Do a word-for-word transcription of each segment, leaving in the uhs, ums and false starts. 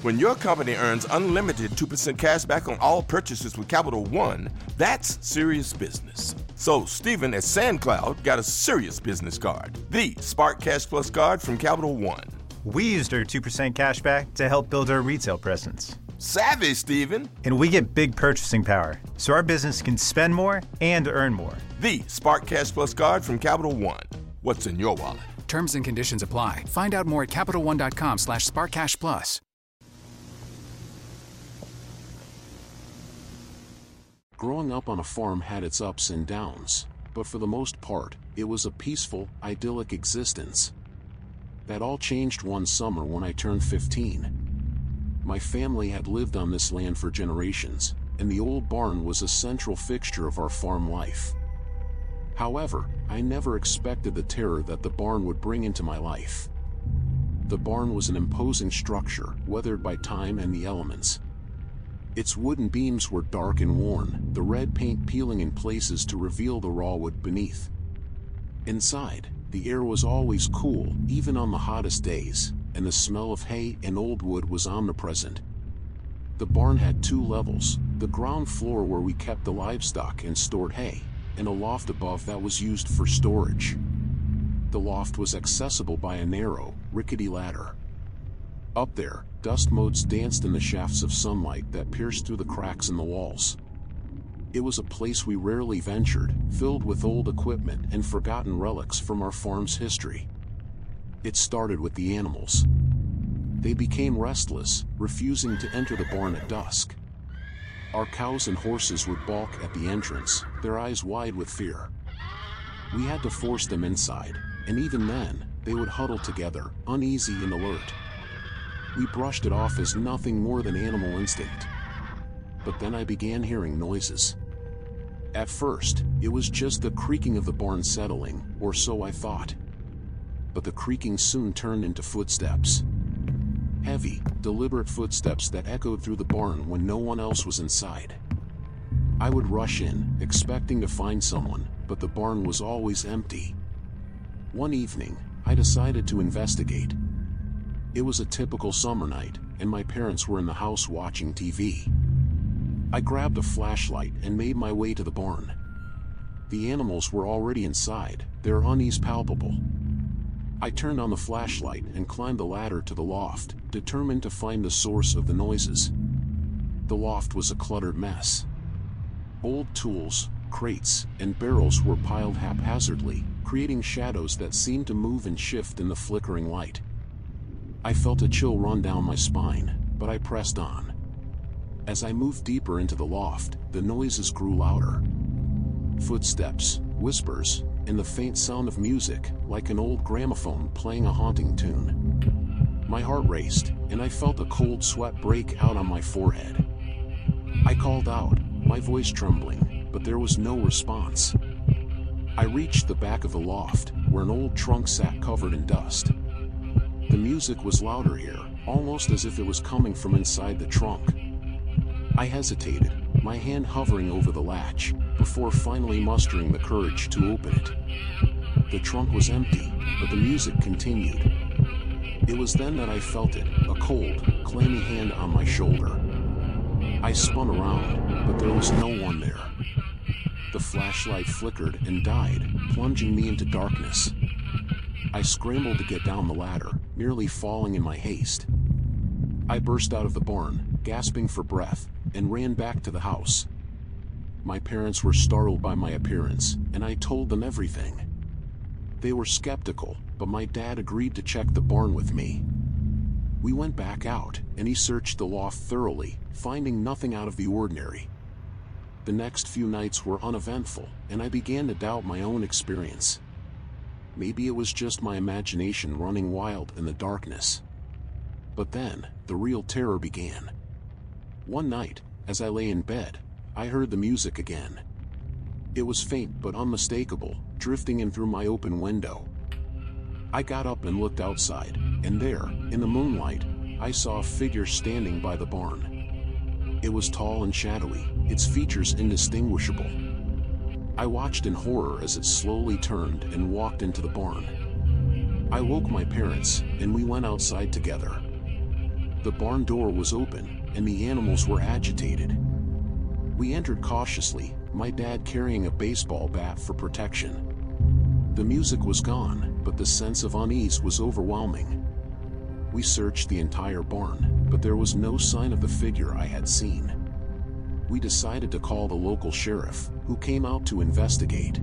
When your company earns unlimited two percent cash back on all purchases with Capital One, that's serious business. So Stephen at SandCloud got a serious business card, the Spark Cash Plus card from Capital One. We used our two percent cash back to help build our retail presence. Savvy, Stephen. And we get big purchasing power, so our business can spend more and earn more. The Spark Cash Plus card from Capital One. What's in your wallet? Terms and conditions apply. Find out more at CapitalOne.com slash SparkCashPlus. Growing up on a farm had its ups and downs, but for the most part, it was a peaceful, idyllic existence. That all changed one summer when I turned fifteen. My family had lived on this land for generations, and the old barn was a central fixture of our farm life. However, I never expected the terror that the barn would bring into my life. The barn was an imposing structure, weathered by time and the elements. Its wooden beams were dark and worn, the red paint peeling in places to reveal the raw wood beneath. Inside, the air was always cool, even on the hottest days, and the smell of hay and old wood was omnipresent. The barn had two levels, the ground floor where we kept the livestock and stored hay, and a loft above that was used for storage. The loft was accessible by a narrow, rickety ladder. Up there, dust motes danced in the shafts of sunlight that pierced through the cracks in the walls. It was a place we rarely ventured, filled with old equipment and forgotten relics from our farm's history. It started with the animals. They became restless, refusing to enter the barn at dusk. Our cows and horses would balk at the entrance, their eyes wide with fear. We had to force them inside, and even then, they would huddle together, uneasy and alert. We brushed it off as nothing more than animal instinct. But then I began hearing noises. At first, it was just the creaking of the barn settling, or so I thought. But the creaking soon turned into footsteps. Heavy, deliberate footsteps that echoed through the barn when no one else was inside. I would rush in, expecting to find someone, but the barn was always empty. One evening, I decided to investigate. It was a typical summer night, and my parents were in the house watching T V. I grabbed a flashlight and made my way to the barn. The animals were already inside, their unease palpable. I turned on the flashlight and climbed the ladder to the loft, determined to find the source of the noises. The loft was a cluttered mess. Old tools, crates, and barrels were piled haphazardly, creating shadows that seemed to move and shift in the flickering light. I felt a chill run down my spine, but I pressed on. As I moved deeper into the loft, the noises grew louder. Footsteps, whispers, and the faint sound of music, like an old gramophone playing a haunting tune. My heart raced, and I felt a cold sweat break out on my forehead. I called out, my voice trembling, but there was no response. I reached the back of the loft, where an old trunk sat covered in dust. The music was louder here, almost as if it was coming from inside the trunk. I hesitated, my hand hovering over the latch, before finally mustering the courage to open it. The trunk was empty, but the music continued. It was then that I felt it, a cold, clammy hand on my shoulder. I spun around, but there was no one there. The flashlight flickered and died, plunging me into darkness. I scrambled to get down the ladder, nearly falling in my haste. I burst out of the barn, gasping for breath, and ran back to the house. My parents were startled by my appearance, and I told them everything. They were skeptical, but my dad agreed to check the barn with me. We went back out, and he searched the loft thoroughly, finding nothing out of the ordinary. The next few nights were uneventful, and I began to doubt my own experience. Maybe it was just my imagination running wild in the darkness. But then, the real terror began. One night, as I lay in bed, I heard the music again. It was faint but unmistakable, drifting in through my open window. I got up and looked outside, and there, in the moonlight, I saw a figure standing by the barn. It was tall and shadowy, its features indistinguishable. I watched in horror as it slowly turned and walked into the barn. I woke my parents, and we went outside together. The barn door was open, and the animals were agitated. We entered cautiously, my dad carrying a baseball bat for protection. The music was gone, but the sense of unease was overwhelming. We searched the entire barn, but there was no sign of the figure I had seen. We decided to call the local sheriff, who came out to investigate.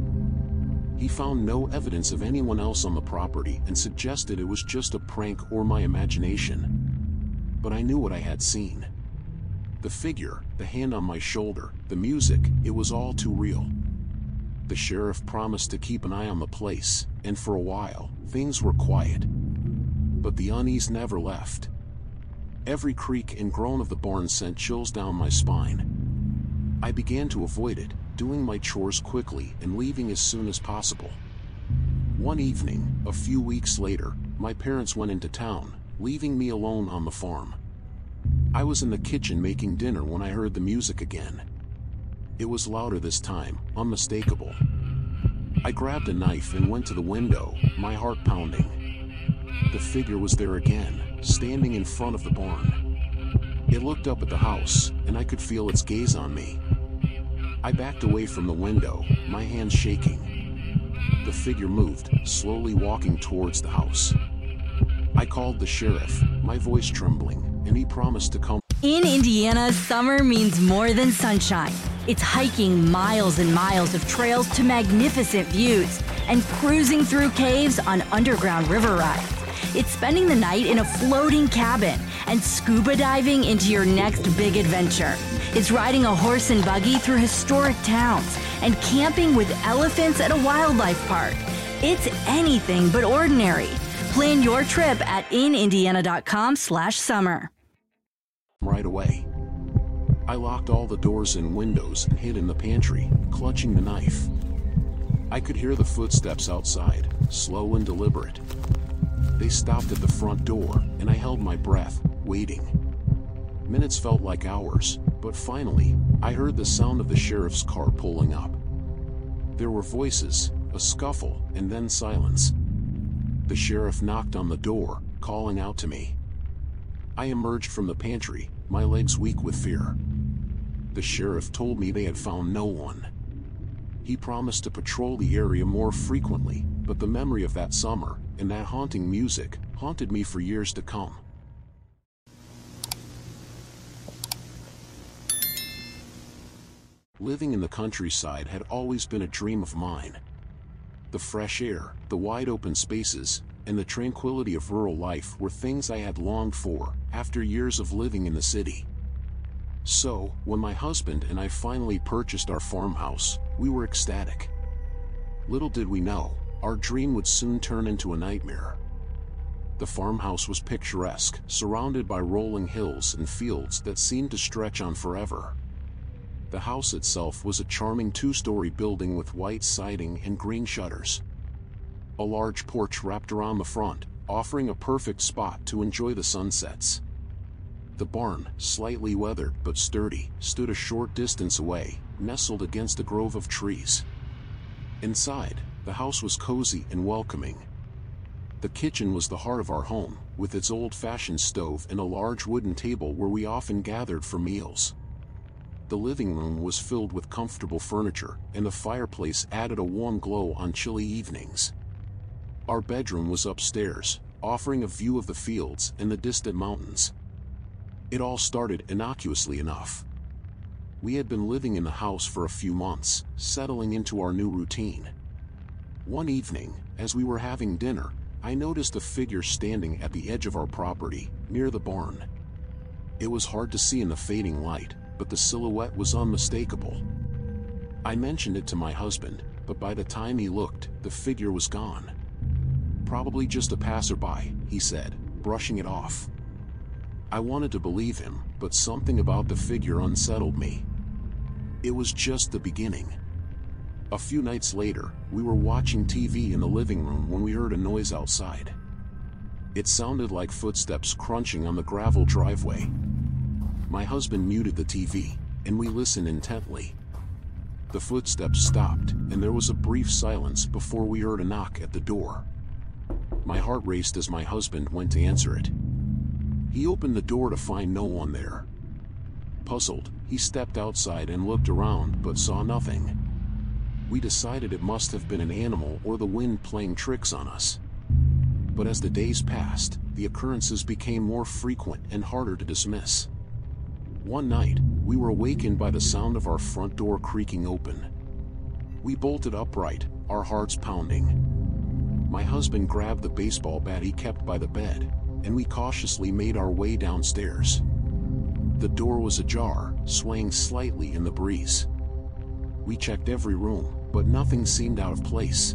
He found no evidence of anyone else on the property and suggested it was just a prank or my imagination. But I knew what I had seen. The figure, the hand on my shoulder, the music, it was all too real. The sheriff promised to keep an eye on the place, and for a while, things were quiet. But the unease never left. Every creak and groan of the barn sent chills down my spine. I began to avoid it, doing my chores quickly and leaving as soon as possible. One evening, a few weeks later, my parents went into town, leaving me alone on the farm. I was in the kitchen making dinner when I heard the music again. It was louder this time, unmistakable. I grabbed a knife and went to the window, my heart pounding. The figure was there again, standing in front of the barn. It looked up at the house, and I could feel its gaze on me. I backed away from the window, my hands shaking. The figure moved, slowly walking towards the house. I called the sheriff, my voice trembling, and he promised to come. In Indiana, summer means more than sunshine. It's hiking miles and miles of trails to magnificent views and cruising through caves on underground river rides. It's spending the night in a floating cabin and scuba diving into your next big adventure. It's riding a horse and buggy through historic towns and camping with elephants at a wildlife park. It's anything but ordinary. Plan your trip at in indiana dot com slash summer. Right away. I locked all the doors and windows and hid in the pantry, clutching the knife. I could hear the footsteps outside, slow and deliberate. They stopped at the front door, and I held my breath, waiting. Minutes felt like hours, but finally, I heard the sound of the sheriff's car pulling up. There were voices, a scuffle, and then silence. The sheriff knocked on the door, calling out to me. I emerged from the pantry, my legs weak with fear. The sheriff told me they had found no one. He promised to patrol the area more frequently, but the memory of that summer, and that haunting music, haunted me for years to come. Living in the countryside had always been a dream of mine. The fresh air, the wide open spaces, and the tranquility of rural life were things I had longed for after years of living in the city. So, when my husband and I finally purchased our farmhouse, we were ecstatic. Little did we know, our dream would soon turn into a nightmare. The farmhouse was picturesque, surrounded by rolling hills and fields that seemed to stretch on forever. The house itself was a charming two-story building with white siding and green shutters. A large porch wrapped around the front, offering a perfect spot to enjoy the sunsets. The barn, slightly weathered but sturdy, stood a short distance away, nestled against a grove of trees. Inside, the house was cozy and welcoming. The kitchen was the heart of our home, with its old-fashioned stove and a large wooden table where we often gathered for meals. The living room was filled with comfortable furniture, and the fireplace added a warm glow on chilly evenings. Our bedroom was upstairs, offering a view of the fields and the distant mountains. It all started innocuously enough. We had been living in the house for a few months, settling into our new routine. One evening, as we were having dinner, I noticed a figure standing at the edge of our property, near the barn. It was hard to see in the fading light, but the silhouette was unmistakable. I mentioned it to my husband, but by the time he looked, the figure was gone. Probably just a passerby, he said, brushing it off. I wanted to believe him, but something about the figure unsettled me. It was just the beginning. A few nights later, we were watching T V in the living room when we heard a noise outside. It sounded like footsteps crunching on the gravel driveway. My husband muted the T V, and we listened intently. The footsteps stopped, and there was a brief silence before we heard a knock at the door. My heart raced as my husband went to answer it. He opened the door to find no one there. Puzzled, he stepped outside and looked around but saw nothing. We decided it must have been an animal or the wind playing tricks on us. But as the days passed, the occurrences became more frequent and harder to dismiss. One night, we were awakened by the sound of our front door creaking open. We bolted upright, our hearts pounding. My husband grabbed the baseball bat he kept by the bed, and we cautiously made our way downstairs. The door was ajar, swaying slightly in the breeze. We checked every room, but nothing seemed out of place.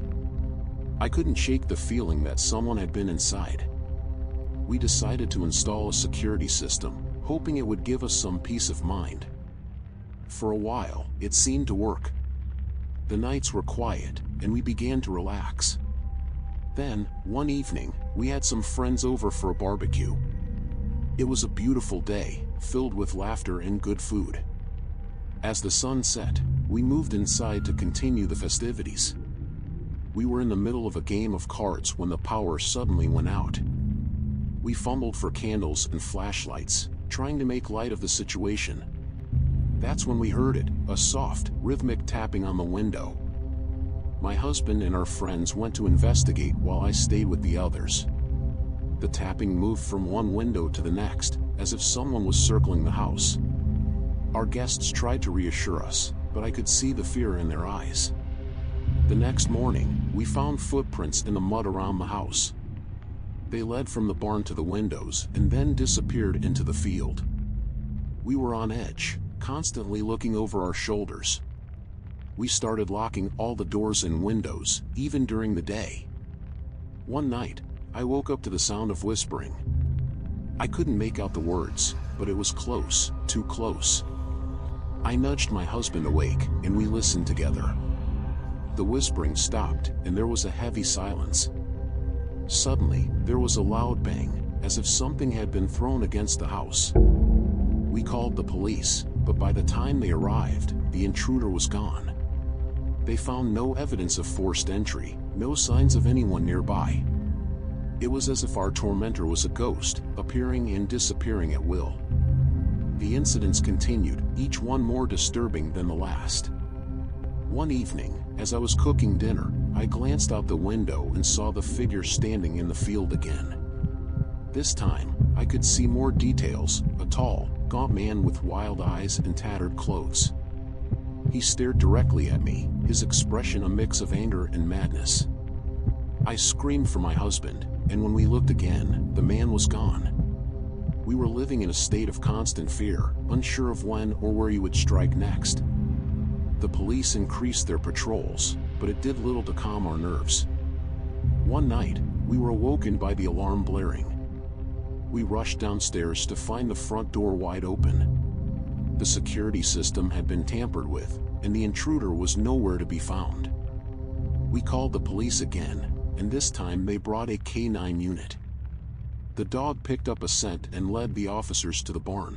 I couldn't shake the feeling that someone had been inside. We decided to install a security system, hoping it would give us some peace of mind. For a while, it seemed to work. The nights were quiet, and we began to relax. Then, one evening, we had some friends over for a barbecue. It was a beautiful day, filled with laughter and good food. As the sun set, we moved inside to continue the festivities. We were in the middle of a game of cards when the power suddenly went out. We fumbled for candles and flashlights, trying to make light of the situation. That's when we heard it, a soft, rhythmic tapping on the window. My husband and our friends went to investigate while I stayed with the others. The tapping moved from one window to the next, as if someone was circling the house. Our guests tried to reassure us, but I could see the fear in their eyes. The next morning, we found footprints in the mud around the house. They led from the barn to the windows and then disappeared into the field. We were on edge, constantly looking over our shoulders. We started locking all the doors and windows, even during the day. One night, I woke up to the sound of whispering. I couldn't make out the words, but it was close, too close. I nudged my husband awake, and we listened together. The whispering stopped, and there was a heavy silence. Suddenly, there was a loud bang, as if something had been thrown against the house. We called the police, but by the time they arrived, the intruder was gone. They found no evidence of forced entry, no signs of anyone nearby. It was as if our tormentor was a ghost, appearing and disappearing at will. The incidents continued, each one more disturbing than the last. One evening, as I was cooking dinner, I glanced out the window and saw the figure standing in the field again. This time, I could see more details, a tall, gaunt man with wild eyes and tattered clothes. He stared directly at me, his expression a mix of anger and madness. I screamed for my husband, and when we looked again, the man was gone. We were living in a state of constant fear, unsure of when or where he would strike next. The police increased their patrols, but it did little to calm our nerves. One night, we were awoken by the alarm blaring. We rushed downstairs to find the front door wide open. The security system had been tampered with, and the intruder was nowhere to be found. We called the police again, and this time they brought a K nine unit. The dog picked up a scent and led the officers to the barn.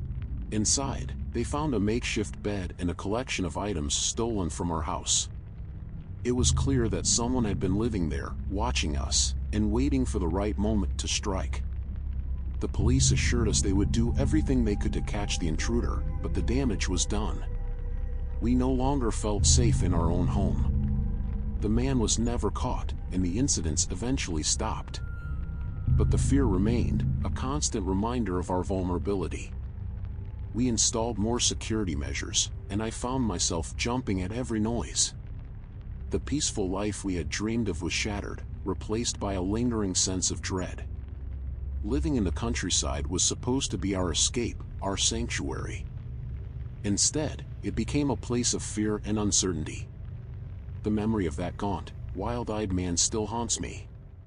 Inside, they found a makeshift bed and a collection of items stolen from our house. It was clear that someone had been living there, watching us, and waiting for the right moment to strike. The police assured us they would do everything they could to catch the intruder, but the damage was done. We no longer felt safe in our own home. The man was never caught, and the incidents eventually stopped. But the fear remained, a constant reminder of our vulnerability. We installed more security measures, and I found myself jumping at every noise. The peaceful life we had dreamed of was shattered, replaced by a lingering sense of dread. Living in the countryside was supposed to be our escape, our sanctuary. Instead, it became a place of fear and uncertainty. The memory of that gaunt, wild-eyed man still haunts me.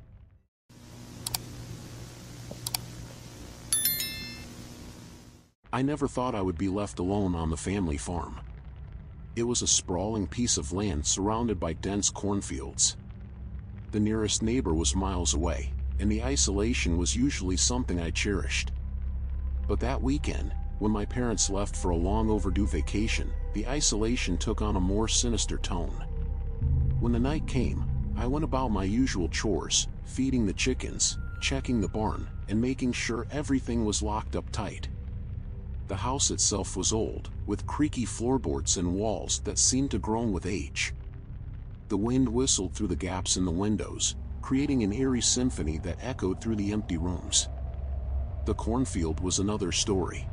I never thought I would be left alone on the family farm. It was a sprawling piece of land surrounded by dense cornfields. The nearest neighbor was miles away, and the isolation was usually something I cherished. But that weekend, when my parents left for a long overdue vacation, the isolation took on a more sinister tone. When the night came, I went about my usual chores, feeding the chickens, checking the barn, and making sure everything was locked up tight. The house itself was old, with creaky floorboards and walls that seemed to groan with age. The wind whistled through the gaps in the windows, creating an eerie symphony that echoed through the empty rooms. The cornfield was another story.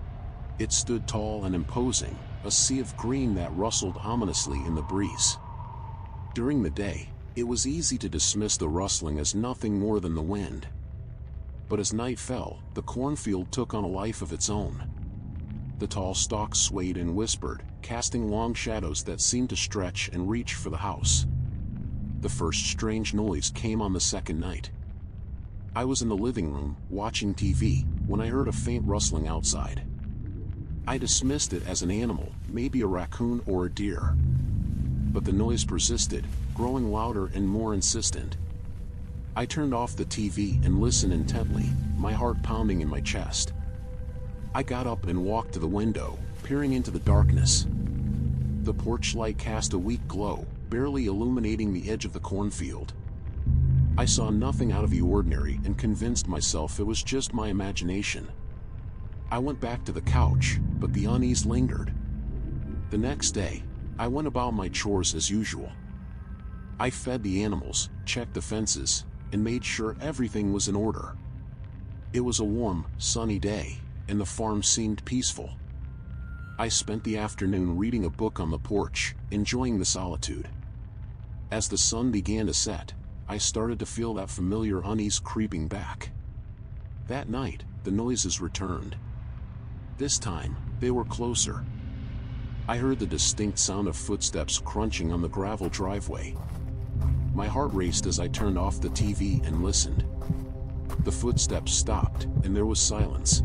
It stood tall and imposing, a sea of green that rustled ominously in the breeze. During the day, it was easy to dismiss the rustling as nothing more than the wind. But as night fell, the cornfield took on a life of its own. The tall stalks swayed and whispered, casting long shadows that seemed to stretch and reach for the house. The first strange noise came on the second night. I was in the living room, watching T V, when I heard a faint rustling outside. I dismissed it as an animal, maybe a raccoon or a deer. But the noise persisted, growing louder and more insistent. I turned off the T V and listened intently, my heart pounding in my chest. I got up and walked to the window, peering into the darkness. The porch light cast a weak glow, barely illuminating the edge of the cornfield. I saw nothing out of the ordinary and convinced myself it was just my imagination. I went back to the couch, but the unease lingered. The next day, I went about my chores as usual. I fed the animals, checked the fences, and made sure everything was in order. It was a warm, sunny day, and the farm seemed peaceful. I spent the afternoon reading a book on the porch, enjoying the solitude. As the sun began to set, I started to feel that familiar unease creeping back. That night, the noises returned. This time, they were closer. I heard the distinct sound of footsteps crunching on the gravel driveway. My heart raced as I turned off the T V and listened. The footsteps stopped, and there was silence.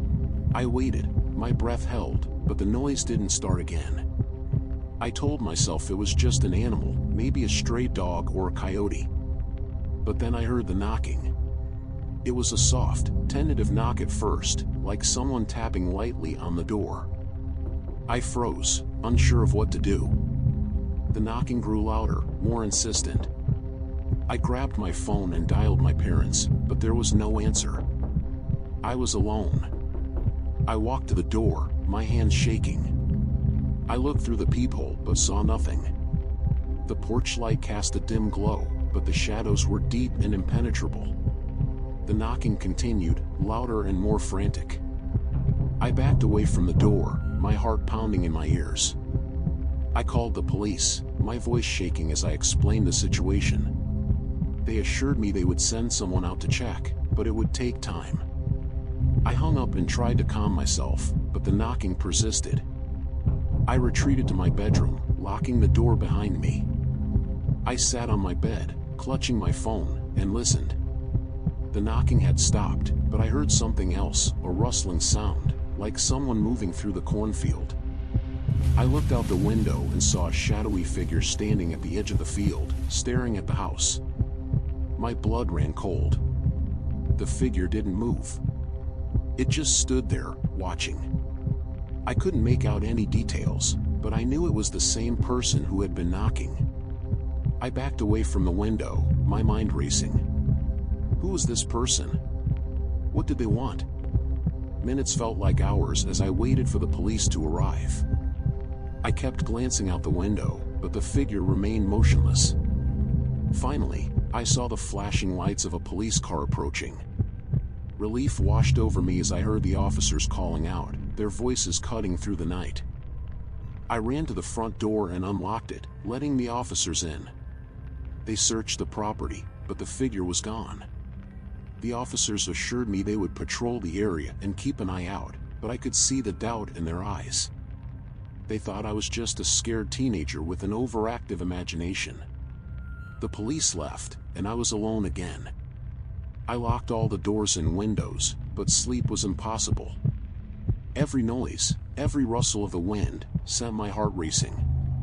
I waited, my breath held, but the noise didn't start again. I told myself it was just an animal, maybe a stray dog or a coyote. But then I heard the knocking. It was a soft, tentative knock at first, like someone tapping lightly on the door. I froze, unsure of what to do. The knocking grew louder, more insistent. I grabbed my phone and dialed my parents, but there was no answer. I was alone. I walked to the door, my hands shaking. I looked through the peephole but saw nothing. The porch light cast a dim glow, but the shadows were deep and impenetrable. The knocking continued, louder and more frantic. I backed away from the door, my heart pounding in my ears. I called the police, my voice shaking as I explained the situation. They assured me they would send someone out to check, but it would take time. I hung up and tried to calm myself, but the knocking persisted. I retreated to my bedroom, locking the door behind me. I sat on my bed, clutching my phone, and listened. The knocking had stopped, but I heard something else, a rustling sound, like someone moving through the cornfield. I looked out the window and saw a shadowy figure standing at the edge of the field, staring at the house. My blood ran cold. The figure didn't move. It just stood there, watching. I couldn't make out any details, but I knew it was the same person who had been knocking. I backed away from the window, my mind racing. Who was this person? What did they want? Minutes felt like hours as I waited for the police to arrive. I kept glancing out the window, but the figure remained motionless. Finally, I saw the flashing lights of a police car approaching. Relief washed over me as I heard the officers calling out, their voices cutting through the night. I ran to the front door and unlocked it, letting the officers in. They searched the property, but the figure was gone. The officers assured me they would patrol the area and keep an eye out, but I could see the doubt in their eyes. They thought I was just a scared teenager with an overactive imagination. The police left, and I was alone again. I locked all the doors and windows, but sleep was impossible. Every noise, every rustle of the wind, sent my heart racing.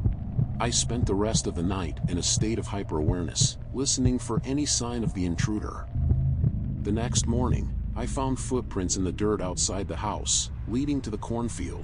I spent the rest of the night in a state of hyper-awareness, listening for any sign of the intruder. The next morning, I found footprints in the dirt outside the house, leading to the cornfield.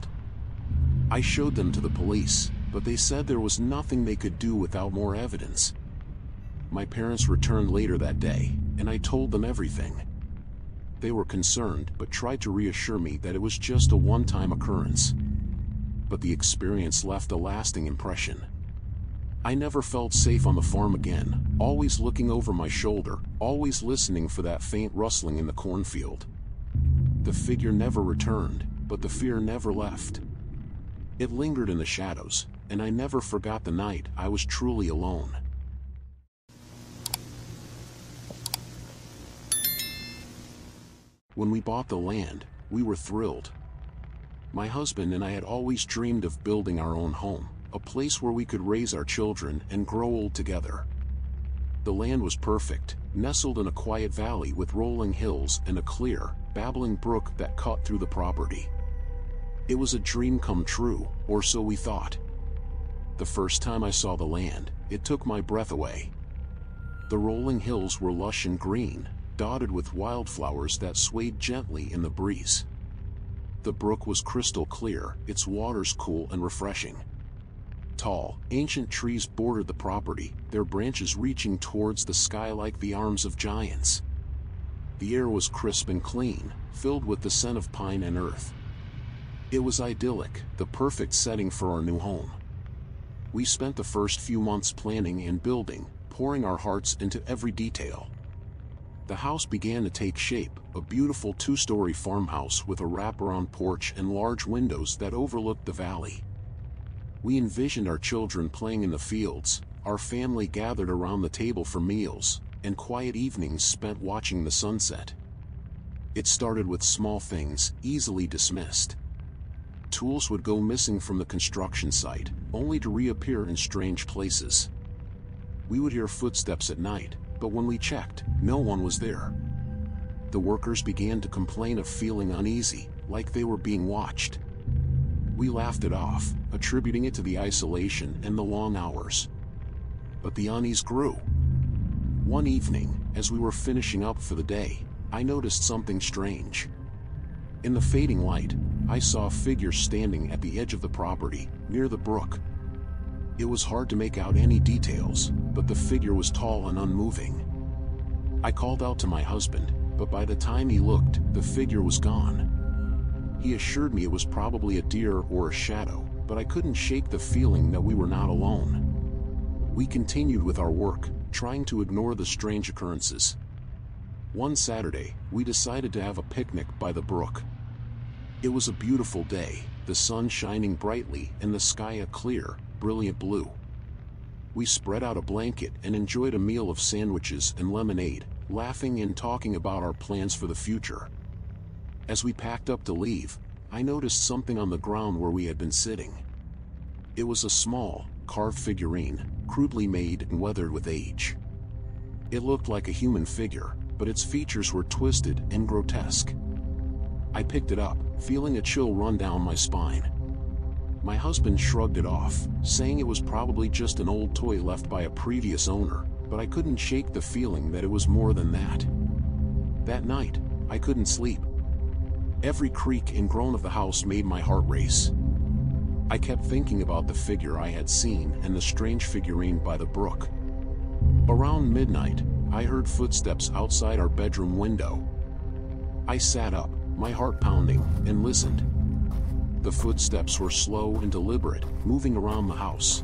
I showed them to the police, but they said there was nothing they could do without more evidence. My parents returned later that day, and I told them everything. They were concerned but tried to reassure me that it was just a one-time occurrence. But the experience left a lasting impression. I never felt safe on the farm again, always looking over my shoulder, always listening for that faint rustling in the cornfield. The figure never returned, but the fear never left. It lingered in the shadows, and I never forgot the night I was truly alone. When we bought the land, we were thrilled. My husband and I had always dreamed of building our own home, a place where we could raise our children and grow old together. The land was perfect, nestled in a quiet valley with rolling hills and a clear, babbling brook that cut through the property. It was a dream come true, or so we thought. The first time I saw the land, it took my breath away. The rolling hills were lush and green, dotted with wildflowers that swayed gently in the breeze. The brook was crystal clear, its waters cool and refreshing. Tall, ancient trees bordered the property, their branches reaching towards the sky like the arms of giants. The air was crisp and clean, filled with the scent of pine and earth. It was idyllic, the perfect setting for our new home. We spent the first few months planning and building, pouring our hearts into every detail. The house began to take shape, a beautiful two-story farmhouse with a wraparound porch and large windows that overlooked the valley. We envisioned our children playing in the fields, our family gathered around the table for meals, and quiet evenings spent watching the sunset. It started with small things, easily dismissed. Tools would go missing from the construction site, only to reappear in strange places. We would hear footsteps at night, but when we checked, no one was there. The workers began to complain of feeling uneasy, like they were being watched. We laughed it off, attributing it to the isolation and the long hours. But the unease grew. One evening, as we were finishing up for the day, I noticed something strange. In the fading light, I saw a figure standing at the edge of the property, near the brook. It was hard to make out any details, but the figure was tall and unmoving. I called out to my husband, but by the time he looked, the figure was gone. He assured me it was probably a deer or a shadow, but I couldn't shake the feeling that we were not alone. We continued with our work, trying to ignore the strange occurrences. One Saturday, we decided to have a picnic by the brook. It was a beautiful day, the sun shining brightly and the sky a clear, brilliant blue. We spread out a blanket and enjoyed a meal of sandwiches and lemonade, laughing and talking about our plans for the future. As we packed up to leave, I noticed something on the ground where we had been sitting. It was a small, carved figurine, crudely made and weathered with age. It looked like a human figure, but its features were twisted and grotesque. I picked it up, feeling a chill run down my spine. My husband shrugged it off, saying it was probably just an old toy left by a previous owner, but I couldn't shake the feeling that it was more than that. That night, I couldn't sleep. Every creak and groan of the house made my heart race. I kept thinking about the figure I had seen and the strange figurine by the brook. Around midnight, I heard footsteps outside our bedroom window. I sat up, my heart pounding, and listened. The footsteps were slow and deliberate, moving around the house.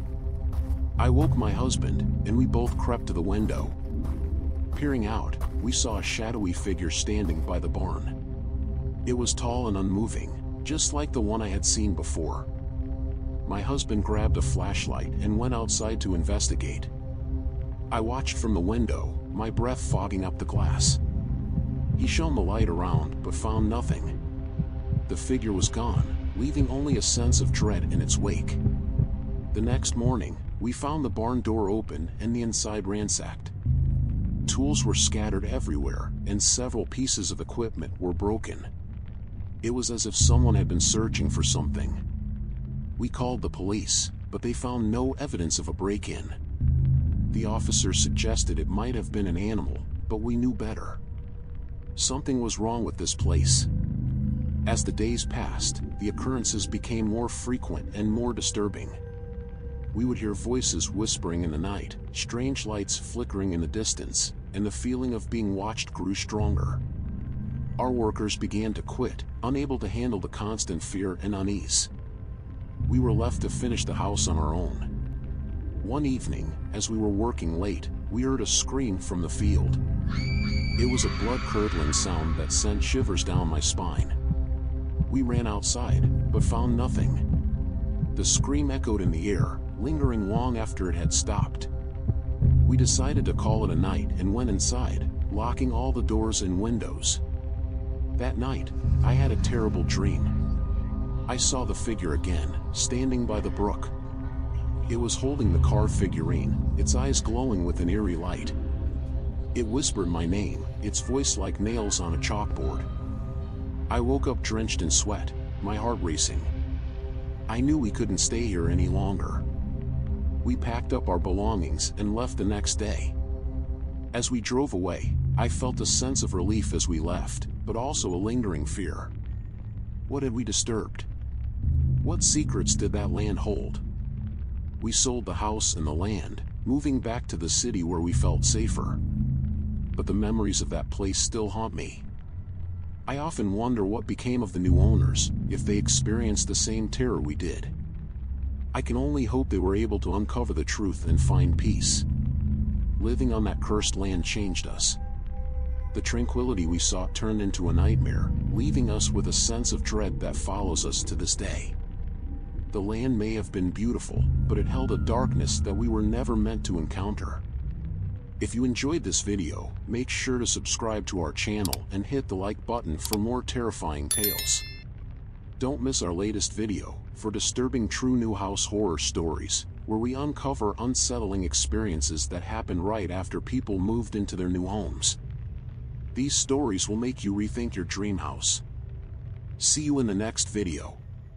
I woke my husband, and we both crept to the window. Peering out, we saw a shadowy figure standing by the barn. It was tall and unmoving, just like the one I had seen before. My husband grabbed a flashlight and went outside to investigate. I watched from the window, my breath fogging up the glass. He shone the light around, but found nothing. The figure was gone, leaving only a sense of dread in its wake. The next morning, we found the barn door open and the inside ransacked. Tools were scattered everywhere, and several pieces of equipment were broken. It was as if someone had been searching for something. We called the police, but they found no evidence of a break-in. The officers suggested it might have been an animal, but we knew better. Something was wrong with this place. As the days passed, the occurrences became more frequent and more disturbing. We would hear voices whispering in the night, strange lights flickering in the distance, and the feeling of being watched grew stronger. Our workers began to quit, unable to handle the constant fear and unease. We were left to finish the house on our own. One evening, as we were working late, we heard a scream from the field. It was a blood-curdling sound that sent shivers down my spine. We ran outside, but found nothing. The scream echoed in the air, lingering long after it had stopped. We decided to call it a night and went inside, locking all the doors and windows. That night, I had a terrible dream. I saw the figure again, standing by the brook. It was holding the carved figurine, its eyes glowing with an eerie light. It whispered my name, its voice like nails on a chalkboard. I woke up drenched in sweat, my heart racing. I knew we couldn't stay here any longer. We packed up our belongings and left the next day. As we drove away, I felt a sense of relief as we left, but also a lingering fear. What had we disturbed? What secrets did that land hold? We sold the house and the land, moving back to the city where we felt safer. But the memories of that place still haunt me. I often wonder what became of the new owners, if they experienced the same terror we did. I can only hope they were able to uncover the truth and find peace. Living on that cursed land changed us. The tranquility we sought turned into a nightmare, leaving us with a sense of dread that follows us to this day. The land may have been beautiful, but it held a darkness that we were never meant to encounter. If you enjoyed this video, make sure to subscribe to our channel and hit the like button for more terrifying tales. Don't miss our latest video for disturbing true new house horror stories, where we uncover unsettling experiences that happened right after people moved into their new homes. These stories will make you rethink your dream house. See you in the next video.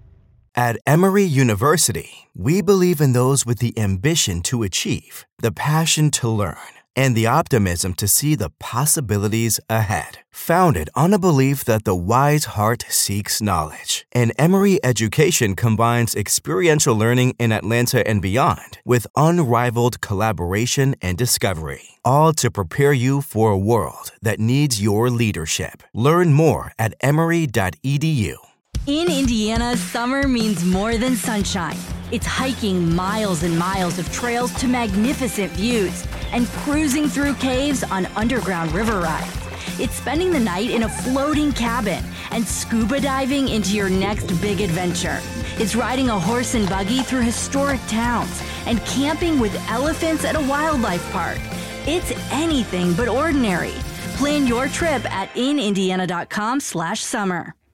At Emory University, we believe in those with the ambition to achieve, the passion to learn, and the optimism to see the possibilities ahead. Founded on a belief that the wise heart seeks knowledge, and Emory education combines experiential learning in Atlanta and beyond with unrivaled collaboration and discovery, all to prepare you for a world that needs your leadership. Learn more at emory dot e d u. In Indiana, summer means more than sunshine. It's hiking miles and miles of trails to magnificent views and cruising through caves on underground river rides. It's spending the night in a floating cabin and scuba diving into your next big adventure. It's riding a horse and buggy through historic towns and camping with elephants at a wildlife park. It's anything but ordinary. Plan your trip at in indiana dot com slash summer.